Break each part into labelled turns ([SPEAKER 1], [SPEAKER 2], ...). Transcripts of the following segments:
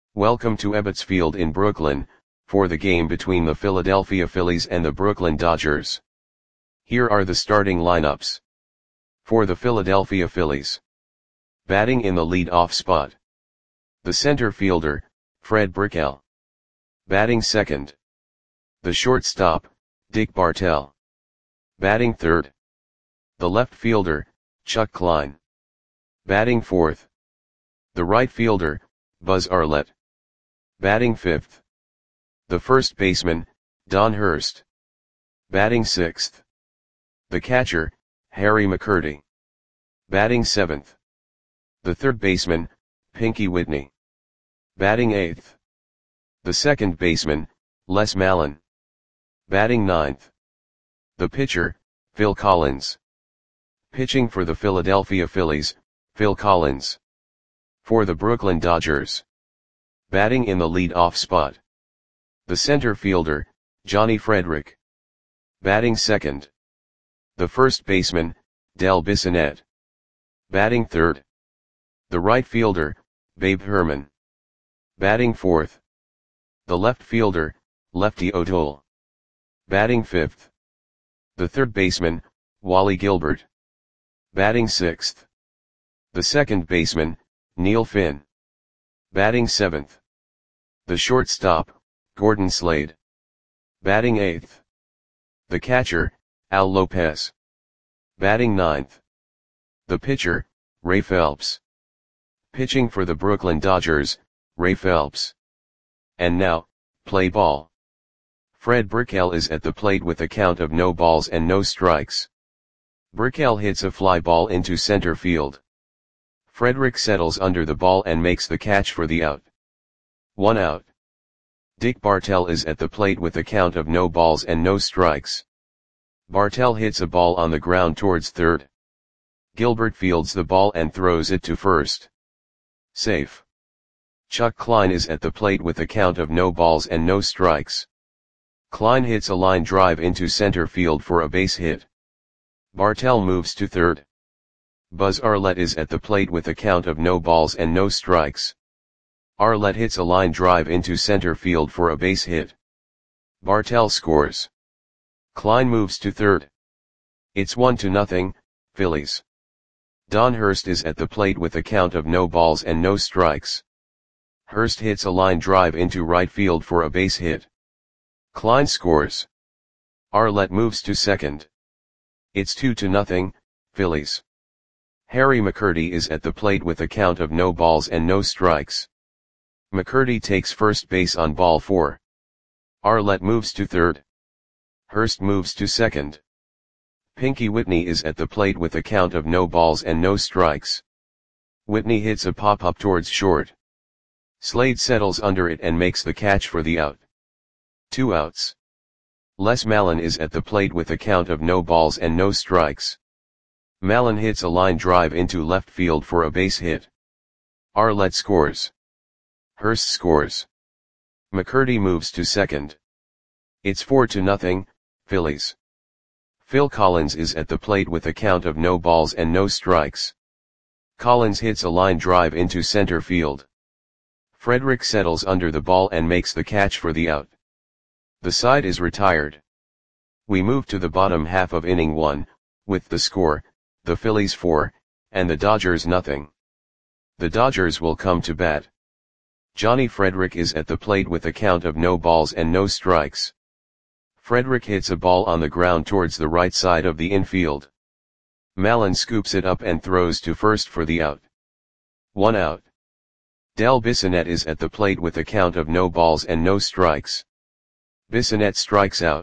[SPEAKER 1] Welcome to Ebbets Field in Brooklyn, for the game between the Philadelphia Phillies and the Brooklyn Dodgers. Here are the starting lineups. For the Philadelphia Phillies. Batting in the lead-off spot. The center fielder, Fred Brickell. Batting second. The shortstop, Dick Bartell. Batting third. The left fielder, Chuck Klein. Batting fourth. The right fielder, Buzz Arlett. Batting fifth. The first baseman, Don Hurst. Batting sixth. The catcher, Harry McCurdy. Batting seventh. The third baseman, Pinky Whitney. Batting eighth. The second baseman, Les Mallon. Batting ninth. The pitcher, Phil Collins. Pitching for the Philadelphia Phillies, Phil Collins. For the Brooklyn Dodgers. Batting in the lead-off spot. The center fielder, Johnny Frederick. Batting second. The first baseman, Del Bissonette. Batting third. The right fielder, Babe Herman. Batting fourth. The left fielder, Lefty O'Toole. Batting fifth. The third baseman, Wally Gilbert. Batting sixth. The second baseman, Neil Finn. Batting seventh. The shortstop, Gordon Slade. Batting eighth. The catcher, Al Lopez. Batting ninth. The pitcher, Ray Phelps. Pitching for the Brooklyn Dodgers, Ray Phelps. And now, play ball. Fred Brickell is at the plate with a count of no balls and no strikes. Brickell hits a fly ball into center field. Frederick settles under the ball and makes the catch for the out. 1 out. Dick Bartell is at the plate with a count of no balls and no strikes. Bartell hits a ball on the ground towards third. Gilbert fields the ball and throws it to first. Safe. Chuck Klein is at the plate with a count of no balls and no strikes. Klein hits a line drive into center field for a base hit. Bartell moves to third. Buzz Arlett is at the plate with a count of no balls and no strikes. Arlett hits a line drive into center field for a base hit. Bartell scores. Klein moves to third. It's 1-0, Phillies. Don Hurst is at the plate with a count of no balls and no strikes. Hurst hits a line drive into right field for a base hit. Klein scores. Arlett moves to second. It's 2-0, Phillies. Harry McCurdy is at the plate with a count of no balls and no strikes. McCurdy takes first base on ball 4. Arlett moves to third. Hurst moves to second. Pinky Whitney is at the plate with a count of no balls and no strikes. Whitney hits a pop-up towards short. Slade settles under it and makes the catch for the out. 2 outs. Les Mallon is at the plate with a count of no balls and no strikes. Mallon hits a line drive into left field for a base hit. Arlett scores. Hurst scores. McCurdy moves to second. It's 4-0, Phillies. Phil Collins is at the plate with a count of no balls and no strikes. Collins hits a line drive into center field. Frederick settles under the ball and makes the catch for the out. The side is retired. We move to the bottom half of inning 1, with the score, the Phillies 4, and the Dodgers 0. The Dodgers will come to bat. Johnny Frederick is at the plate with a count of no balls and no strikes. Frederick hits a ball on the ground towards the right side of the infield. Mallon scoops it up and throws to first for the out. 1 out. Del Bissonette is at the plate with a count of no balls and no strikes. Bissonette strikes out.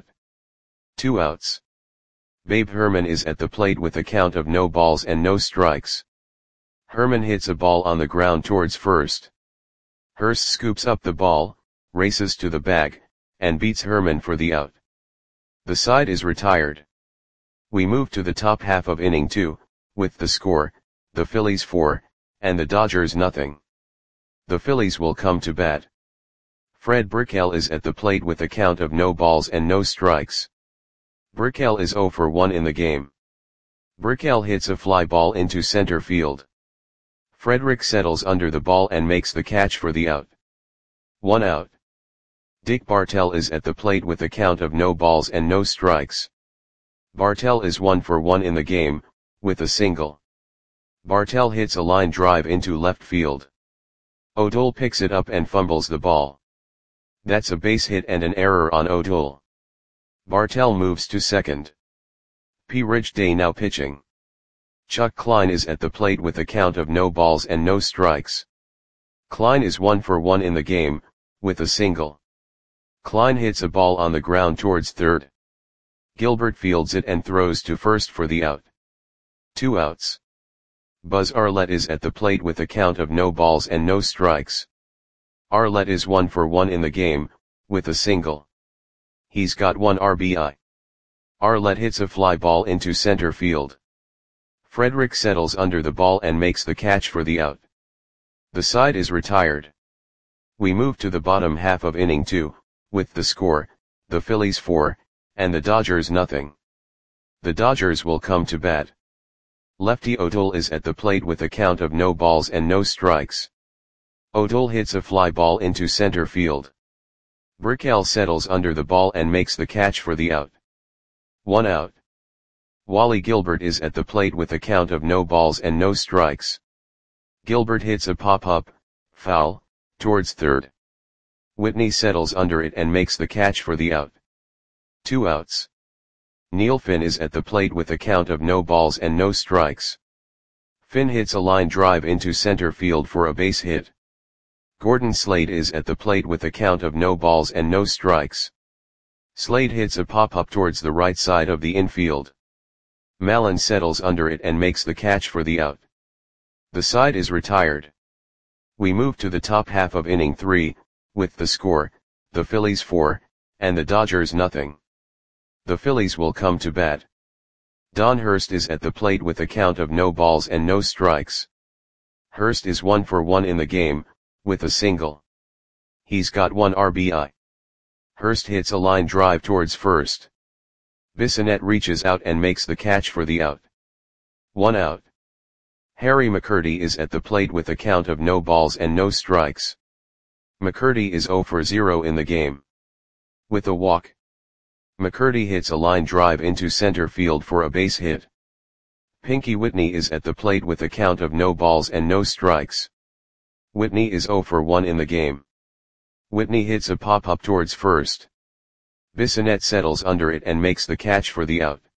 [SPEAKER 1] 2 outs. Babe Herman is at the plate with a count of no balls and no strikes. Herman hits a ball on the ground towards first. Hurst scoops up the ball, races to the bag, and beats Herman for the out. The side is retired. We move to the top half of inning 2, with the score, the Phillies 4, and the Dodgers 0. The Phillies will come to bat. Fred Brickell is at the plate with a count of no balls and no strikes. Brickell is 0 for 1 in the game. Brickell hits a fly ball into center field. Frederick settles under the ball and makes the catch for the out. 1 out. Dick Bartell is at the plate with a count of no balls and no strikes. Bartell is 1 for 1 in the game, with a single. Bartell hits a line drive into left field. O'Doul picks it up and fumbles the ball. That's a base hit and an error on O'Doul. Bartell moves to second. P. Ridgday now pitching. Chuck Klein is at the plate with a count of no balls and no strikes. Klein is 1 for 1 in the game, with a single. Klein hits a ball on the ground towards third. Gilbert fields it and throws to first for the out. 2 outs. Buzz Arlett is at the plate with a count of no balls and no strikes. Arlett is 1 for 1 in the game, with a single. He's got 1 RBI. Arlett hits a fly ball into center field. Frederick settles under the ball and makes the catch for the out. The side is retired. We move to the bottom half of inning 2, with the score, the Phillies 4, and the Dodgers nothing. The Dodgers will come to bat. Lefty O'Doul is at the plate with a count of no balls and no strikes. O'Doul hits a fly ball into center field. Brickell settles under the ball and makes the catch for the out. 1 out. Wally Gilbert is at the plate with a count of no balls and no strikes. Gilbert hits a pop-up, foul, towards third. Whitney settles under it and makes the catch for the out. 2 outs. Neil Finn is at the plate with a count of no balls and no strikes. Finn hits a line drive into center field for a base hit. Gordon Slade is at the plate with a count of no balls and no strikes. Slade hits a pop-up towards the right side of the infield. Mallon settles under it and makes the catch for the out. The side is retired. We move to the top half of inning 3, with the score, the Phillies 4, and the Dodgers nothing. The Phillies will come to bat. Don Hurst is at the plate with a count of no balls and no strikes. Hurst is 1 for 1 in the game, with a single. He's got 1 RBI. Hurst hits a line drive towards first. Bissonnette reaches out and makes the catch for the out. 1 out. Harry McCurdy is at the plate with a count of no balls and no strikes. McCurdy is 0 for 0 in the game. With a walk. McCurdy hits a line drive into center field for a base hit. Pinky Whitney is at the plate with a count of no balls and no strikes. Whitney is 0 for 1 in the game. Whitney hits a pop-up towards first. Bissonnette settles under it and makes the catch for the out.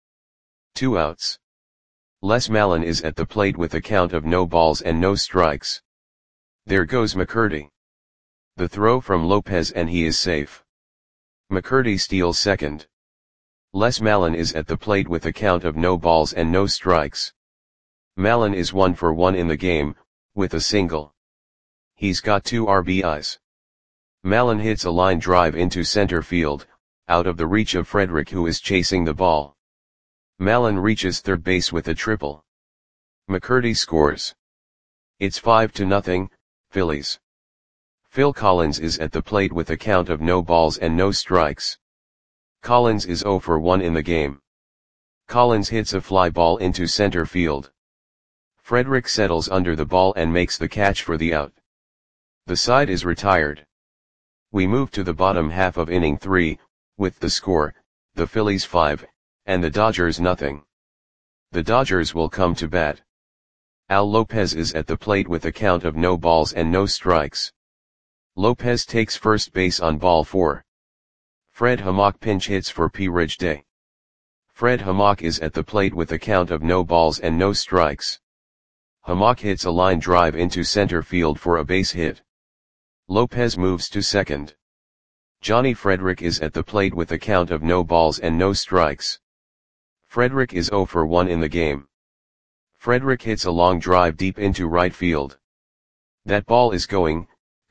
[SPEAKER 1] 2 outs. Les Mallon is at the plate with a count of no balls and no strikes. There goes McCurdy. The throw from Lopez and he is safe. McCurdy steals second. Les Mallon is at the plate with a count of no balls and no strikes. Mallon is 1 for 1 in the game, with a single. He's got 2 RBIs. Mallon hits a line drive into center field, out of the reach of Frederick who is chasing the ball. Mallon reaches third base with a triple. McCurdy scores. It's 5-0, Phillies. Phil Collins is at the plate with a count of no balls and no strikes. Collins is 0 for 1 in the game. Collins hits a fly ball into center field. Frederick settles under the ball and makes the catch for the out. The side is retired. We move to the bottom half of inning 3, with the score, the Phillies 5, and the Dodgers nothing. The Dodgers will come to bat. Al Lopez is at the plate with a count of no balls and no strikes. Lopez takes first base on ball 4. Fred Hammock pinch hits for P. Ridgday. Fred Hammock is at the plate with a count of no balls and no strikes. Hammock hits a line drive into center field for a base hit. Lopez moves to second. Johnny Frederick is at the plate with a count of no balls and no strikes. Frederick is 0 for 1 in the game. Frederick hits a long drive deep into right field. That ball is gone.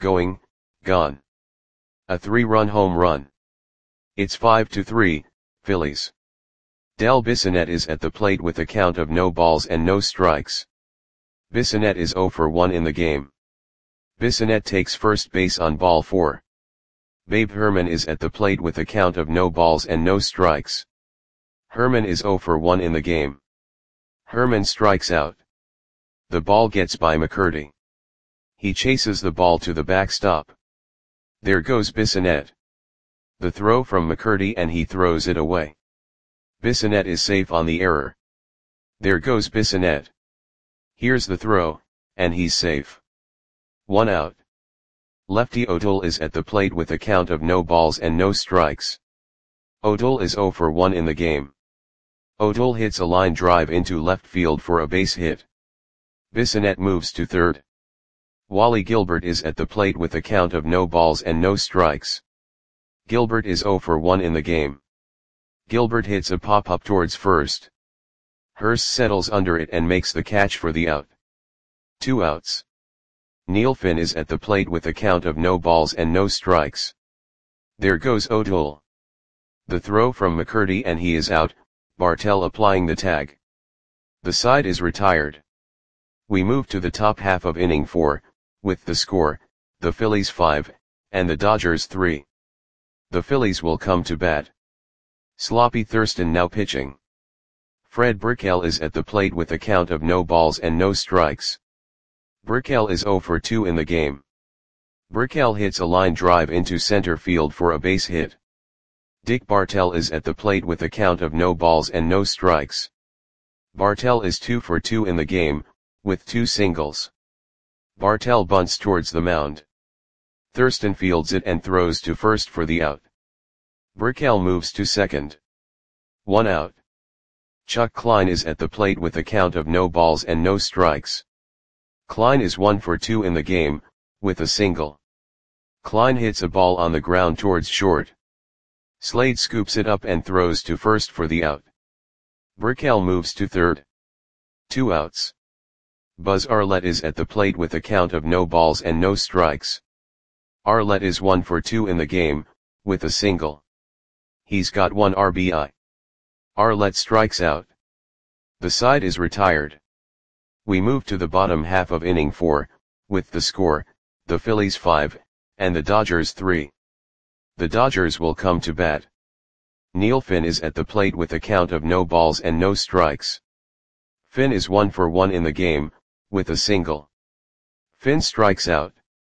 [SPEAKER 1] A 3-run home run. It's 5-3, Phillies. Del Bissonnette is at the plate with a count of no balls and no strikes. Bissonnette is 0 for 1 in the game. Bissonnette takes first base on ball 4. Babe Herman is at the plate with a count of no balls and no strikes. Herman is 0 for 1 in the game. Herman strikes out. The ball gets by McCurdy. He chases the ball to the backstop. There goes Bissonnette. The throw from McCurdy and he throws it away. Bissonnette is safe on the error. There goes Bissonnette. Here's the throw, and he's safe. 1 out. Lefty O'Toole is at the plate with a count of no balls and no strikes. O'Toole is 0 for 1 in the game. O'Toole hits a line drive into left field for a base hit. Bissonnette moves to third. Wally Gilbert is at the plate with a count of no balls and no strikes. Gilbert is 0 for 1 in the game. Gilbert hits a pop-up towards first. Hurst settles under it and makes the catch for the out. 2 outs. Neil Finn is at the plate with a count of no balls and no strikes. There goes O'Toole. The throw from McCurdy and he is out, Bartell applying the tag. The side is retired. We move to the top half of inning 4, with the score, the Phillies 5, and the Dodgers 3. The Phillies will come to bat. Sloppy Thurston now pitching. Fred Brickell is at the plate with a count of no balls and no strikes. Brickell is 0 for 2 in the game. Brickell hits a line drive into center field for a base hit. Dick Bartell is at the plate with a count of no balls and no strikes. Bartell is 2 for 2 in the game, with 2 singles. Bartell bunts towards the mound. Thurston fields it and throws to first for the out. Brickell moves to second. 1 out. Chuck Klein is at the plate with a count of no balls and no strikes. Klein is 1 for 2 in the game, with a single. Klein hits a ball on the ground towards short. Slade scoops it up and throws to first for the out. Brickell moves to third. 2 outs. Buzz Arlett is at the plate with a count of no balls and no strikes. Arlett is 1 for 2 in the game, with a single. He's got 1 RBI. Arlett strikes out. The side is retired. We move to the bottom half of inning 4, with the score, the Phillies 5, and the Dodgers 3. The Dodgers will come to bat. Neil Finn is at the plate with a count of no balls and no strikes. Finn is 1 for 1 in the game, with a single. Finn strikes out.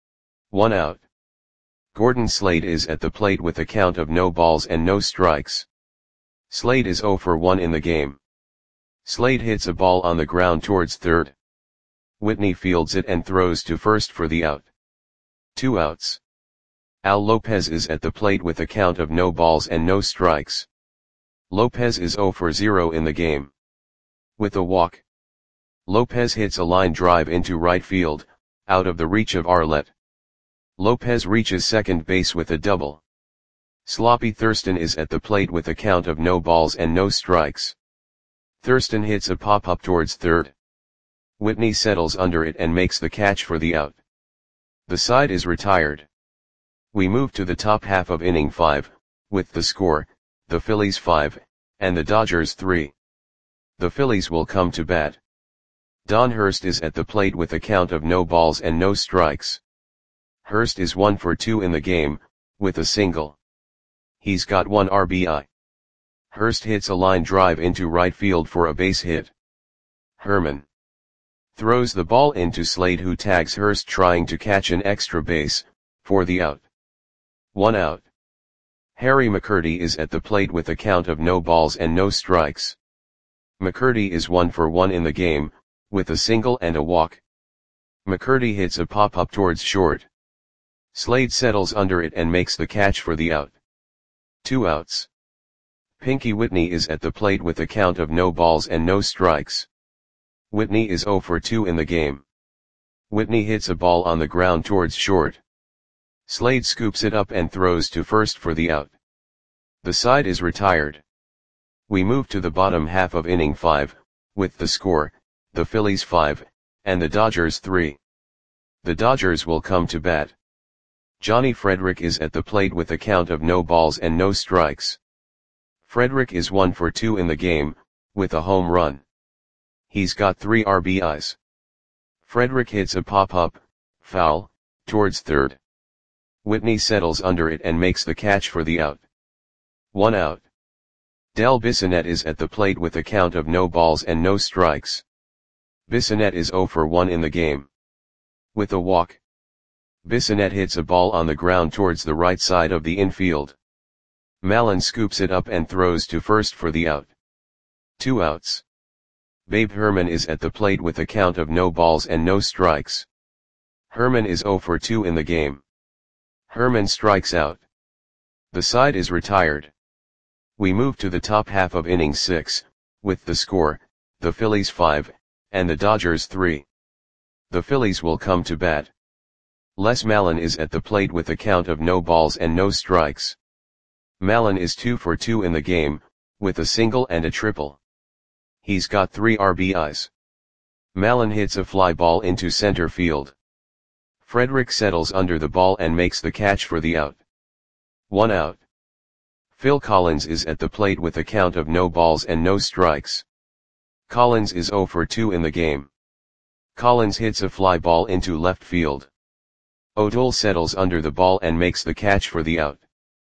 [SPEAKER 1] 1 out. Gordon Slade is at the plate with a count of no balls and no strikes. Slade is 0 for 1 in the game. Slade hits a ball on the ground towards third. Whitney fields it and throws to first for the out. 2 outs. Al Lopez is at the plate with a count of no balls and no strikes. Lopez is 0 for 0 in the game. With a walk. Lopez hits a line drive into right field, out of the reach of Arlett. Lopez reaches second base with a double. Sloppy Thurston is at the plate with a count of no balls and no strikes. Thurston hits a pop-up towards third. Whitney settles under it and makes the catch for the out. The side is retired. We move to the top half of inning 5, with the score, the Phillies 5, and the Dodgers 3. The Phillies will come to bat. Don Hurst is at the plate with a count of no balls and no strikes. Hurst is 1 for 2 in the game, with a single. He's got 1 RBI. Hurst hits a line drive into right field for a base hit. Herman throws the ball into Slade, who tags Hurst trying to catch an extra base, for the out. 1 out. Harry McCurdy is at the plate with a count of no balls and no strikes. McCurdy is 1 for 1 in the game, with a single and a walk. McCurdy hits a pop-up towards short. Slade settles under it and makes the catch for the out. 2 outs. Pinky Whitney is at the plate with a count of no balls and no strikes. Whitney is 0 for 2 in the game. Whitney hits a ball on the ground towards short. Slade scoops it up and throws to first for the out. The side is retired. We move to the bottom half of inning 5, with the score, the Phillies 5, and the Dodgers 3. The Dodgers will come to bat. Johnny Frederick is at the plate with a count of no balls and no strikes. Frederick is 1 for 2 in the game, with a home run. He's got 3 RBIs. Frederick hits a pop-up, foul, towards third. Whitney settles under it and makes the catch for the out. 1 out. Del Bissonnette is at the plate with a count of no balls and no strikes. Bissonnette is 0 for 1 in the game. With a walk. Bissonette hits a ball on the ground towards the right side of the infield. Mallon scoops it up and throws to first for the out. 2 outs. Babe Herman is at the plate with a count of no balls and no strikes. Herman is 0 for 2 in the game. Herman strikes out. The side is retired. We move to the top half of inning 6, with the score, the Phillies 5, and the Dodgers 3. The Phillies will come to bat. Les Mallon is at the plate with a count of no balls and no strikes. Mallon is 2 for 2 in the game, with a single and a triple. He's got 3 RBIs. Mallon hits a fly ball into center field. Frederick settles under the ball and makes the catch for the out. 1 out. Phil Collins is at the plate with a count of no balls and no strikes. Collins is 0 for 2 in the game. Collins hits a fly ball into left field. O'Toole settles under the ball and makes the catch for the out.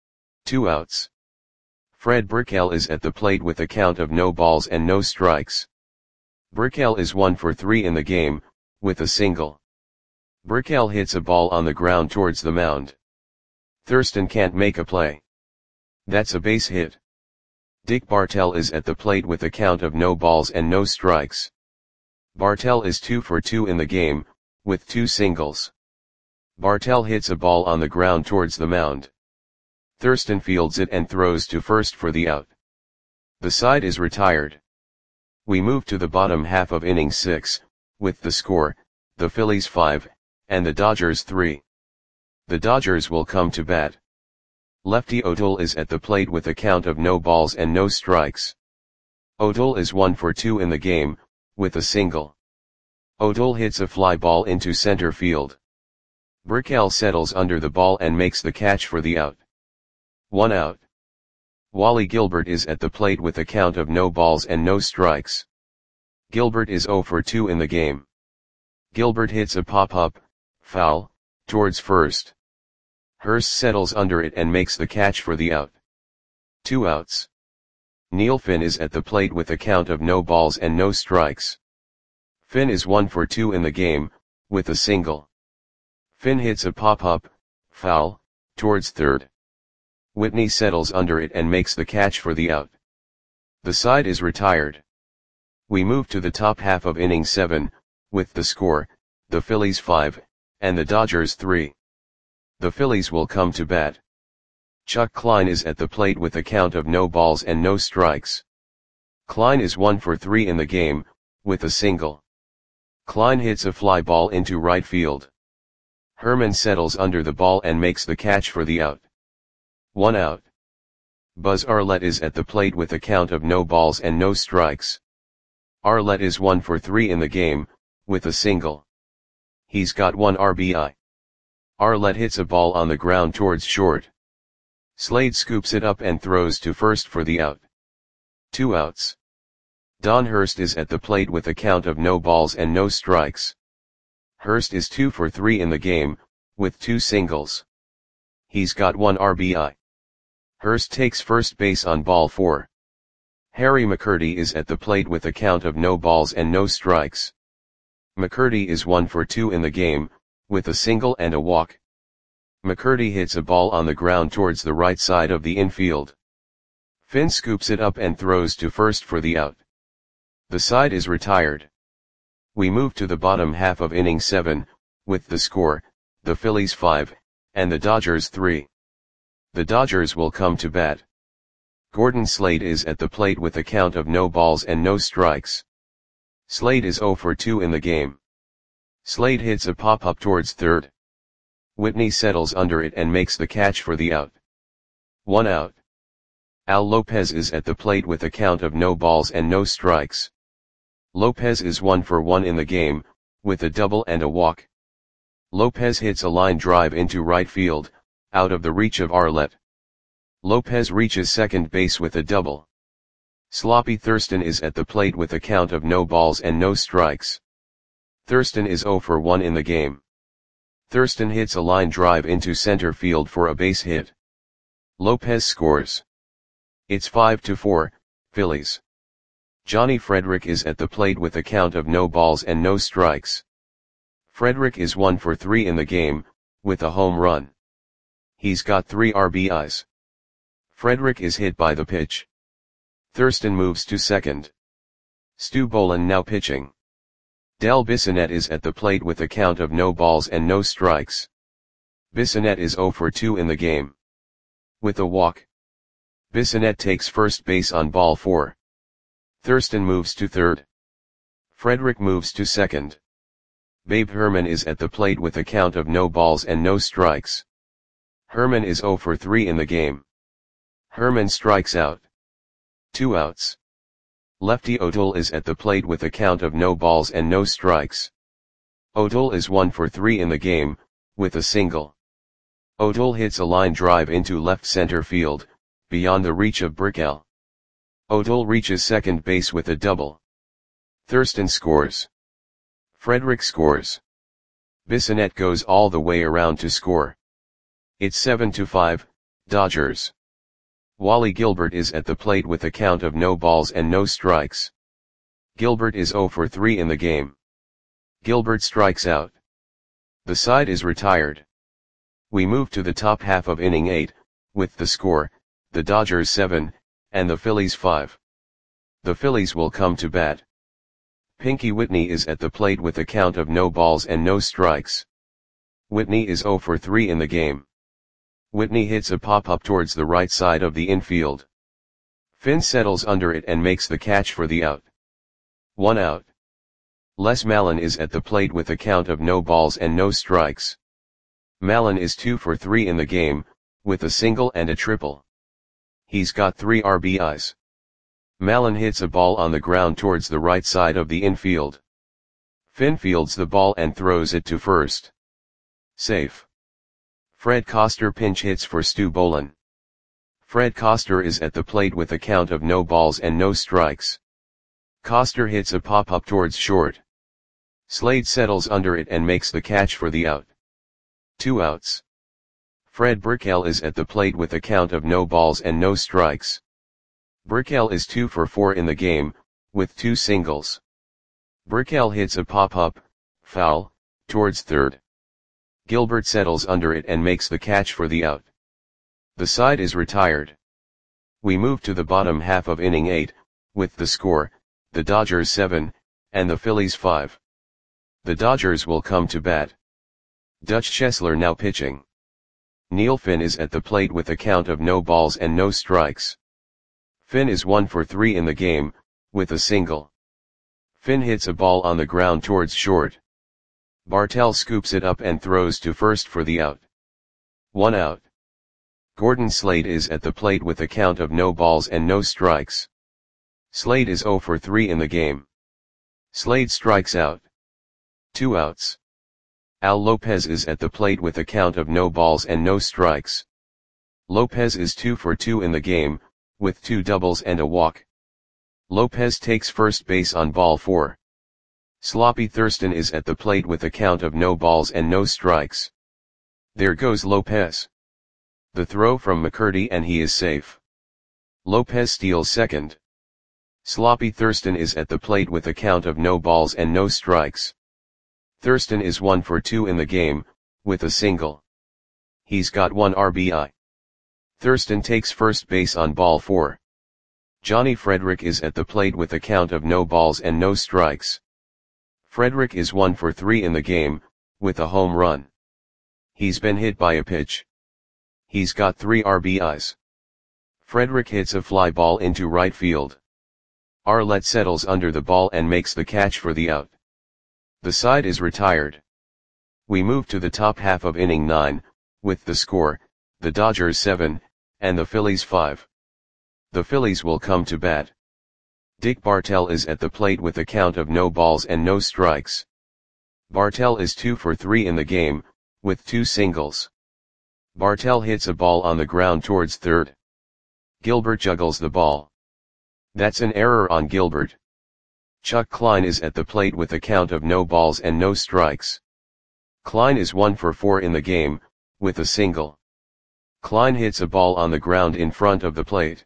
[SPEAKER 1] 2 outs. Fred Brickell is at the plate with a count of no balls and no strikes. Brickell is 1 for 3 in the game, with a single. Brickell hits a ball on the ground towards the mound. Thurston can't make a play. That's a base hit. Dick Bartell is at the plate with a count of no balls and no strikes. Bartell is 2 for 2 in the game, with 2 singles. Bartell hits a ball on the ground towards the mound. Thurston fields it and throws to first for the out. The side is retired. We move to the bottom half of inning 6, with the score, the Phillies 5, and the Dodgers 3. The Dodgers will come to bat. Lefty O'Toole is at the plate with a count of no balls and no strikes. O'Toole is 1 for 2 in the game, with a single. O'Toole hits a fly ball into center field. Brickell settles under the ball and makes the catch for the out. 1 out. Wally Gilbert is at the plate with a count of no balls and no strikes. Gilbert is 0 for 2 in the game. Gilbert hits a pop-up, foul, towards first. Hurst settles under it and makes the catch for the out. 2 outs. Neil Finn is at the plate with a count of no balls and no strikes. Finn is 1 for 2 in the game, with a single. Finn hits a pop-up, foul, towards third. Whitney settles under it and makes the catch for the out. The side is retired. We move to the top half of inning 7, with the score, the Phillies 5, and the Dodgers 3. The Phillies will come to bat. Chuck Klein is at the plate with a count of no balls and no strikes. Klein is 1 for 3 in the game, with a single. Klein hits a fly ball into right field. Herman settles under the ball and makes the catch for the out. 1 out. Buzz Arlett is at the plate with a count of no balls and no strikes. Arlett is 1 for 3 in the game, with a single. He's got 1 RBI. Arlett hits a ball on the ground towards short. Slade scoops it up and throws to first for the out. 2 outs. Don Hurst is at the plate with a count of no balls and no strikes. Hurst is 2 for 3 in the game, with 2 singles. He's got 1 RBI. Hurst takes first base on ball 4. Harry McCurdy is at the plate with a count of no balls and no strikes. McCurdy is 1 for 2 in the game, with a single and a walk. McCurdy hits a ball on the ground towards the right side of the infield. Finn scoops it up and throws to first for the out. The side is retired. We move to the bottom half of inning 7, with the score, the Phillies 5, and the Dodgers 3. The Dodgers will come to bat. Gordon Slade is at the plate with a count of no balls and no strikes. Slade is 0 for 2 in the game. Slade hits a pop-up towards third. Whitney settles under it and makes the catch for the out. 1 out. Al Lopez is at the plate with a count of no balls and no strikes. Lopez is 1 for 1 in the game, with a double and a walk. Lopez hits a line drive into right field, out of the reach of Arlett. Lopez reaches second base with a double. Sloppy Thurston is at the plate with a count of no balls and no strikes. Thurston is 0 for 1 in the game. Thurston hits a line drive into center field for a base hit. Lopez scores. It's 5-4, Phillies. Johnny Frederick is at the plate with a count of no balls and no strikes. Frederick is 1 for 3 in the game, with a home run. He's got 3 RBIs. Frederick is hit by the pitch. Thurston moves to second. Stu Bowlen now pitching. Del Bissonette is at the plate with a count of no balls and no strikes. Bissonette is 0 for 2 in the game. With a walk. Bissonette takes first base on ball 4. Thurston moves to third. Frederick moves to second. Babe Herman is at the plate with a count of no balls and no strikes. Herman is 0 for 3 in the game. Herman strikes out. 2 outs. Lefty O'Toole is at the plate with a count of no balls and no strikes. O'Toole is 1 for 3 in the game, with a single. O'Toole hits a line drive into left center field, beyond the reach of Brickell. O'Toole reaches second base with a double. Thurston scores. Frederick scores. Bissonette goes all the way around to score. It's 7-5, Dodgers. Wally Gilbert is at the plate with a count of no balls and no strikes. Gilbert is 0 for 3 in the game. Gilbert strikes out. The side is retired. We move to the top half of inning 8, with the score, the Dodgers 7, and the Phillies 5. The Phillies will come to bat. Pinky Whitney is at the plate with a count of no balls and no strikes. Whitney is 0 for 3 in the game. Whitney hits a pop-up towards the right side of the infield. Finn settles under it and makes the catch for the out. 1 out. Les Mallon is at the plate with a count of no balls and no strikes. Mallon is 2 for 3 in the game, with a single and a triple. He's got 3 RBIs. Mallon hits a ball on the ground towards the right side of the infield. Finn fields the ball and throws it to first. Safe. Fred Coster pinch hits for Stu Bowlen. Fred Coster is at the plate with a count of no balls and no strikes. Coster hits a pop-up towards short. Slade settles under it and makes the catch for the out. 2 outs. Fred Brickell is at the plate with a count of no balls and no strikes. Brickell is 2 for 4 in the game, with 2 singles. Brickell hits a pop-up, foul, towards third. Gilbert settles under it and makes the catch for the out. The side is retired. We move to the bottom half of inning 8, with the score, the Dodgers 7, and the Phillies 5. The Dodgers will come to bat. Dutch Chesler now pitching. Neil Finn is at the plate with a count of no balls and no strikes. Finn is 1 for 3 in the game, with a single. Finn hits a ball on the ground towards short. Bartell scoops it up and throws to first for the out. 1 out. Gordon Slade is at the plate with a count of no balls and no strikes. Slade is 0 for 3 in the game. Slade strikes out. 2 outs. Al Lopez is at the plate with a count of no balls and no strikes. Lopez is 2 for 2 in the game, with 2 doubles and a walk. Lopez takes first base on ball 4. Sloppy Thurston is at the plate with a count of no balls and no strikes. There goes Lopez. The throw from McCurdy and he is safe. Lopez steals second. Sloppy Thurston is at the plate with a count of no balls and no strikes. Thurston is 1 for 2 in the game, with a single. He's got 1 RBI. Thurston takes first base on ball 4. Johnny Frederick is at the plate with a count of no balls and no strikes. Frederick is 1 for 3 in the game, with a home run. He's been hit by a pitch. He's got 3 RBIs. Frederick hits a fly ball into right field. Arlett settles under the ball and makes the catch for the out. The side is retired. We move to the top half of inning 9, with the score, the Dodgers 7, and the Phillies 5. The Phillies will come to bat. Dick Bartell is at the plate with a count of no balls and no strikes. Bartell is 2 for 3 in the game, with 2 singles. Bartell hits a ball on the ground towards third. Gilbert juggles the ball. That's an error on Gilbert. Chuck Klein is at the plate with a count of no balls and no strikes. Klein is 1 for 4 in the game, with a single. Klein hits a ball on the ground in front of the plate.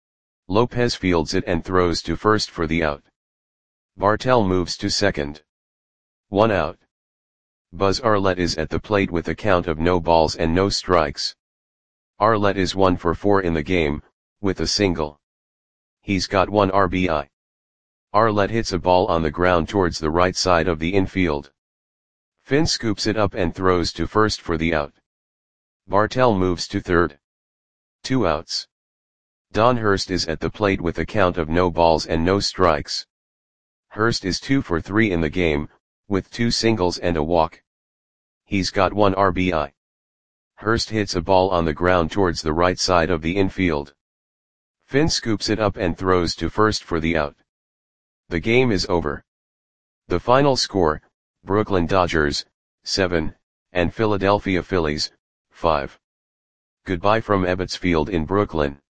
[SPEAKER 1] Lopez fields it and throws to first for the out. Bartell moves to second. 1 out. Buzz Arlett is at the plate with a count of no balls and no strikes. Arlett is 1 for 4 in the game, with a single. He's got 1 RBI. Arlett hits a ball on the ground towards the right side of the infield. Finn scoops it up and throws to first for the out. Bartell moves to third. 2 outs. Don Hurst is at the plate with a count of no balls and no strikes. Hurst is 2 for 3 in the game, with 2 singles and a walk. He's got 1 RBI. Hurst hits a ball on the ground towards the right side of the infield. Finn scoops it up and throws to first for the out. The game is over. The final score, Brooklyn Dodgers, 7, and Philadelphia Phillies, 5. Goodbye from Ebbets Field in Brooklyn.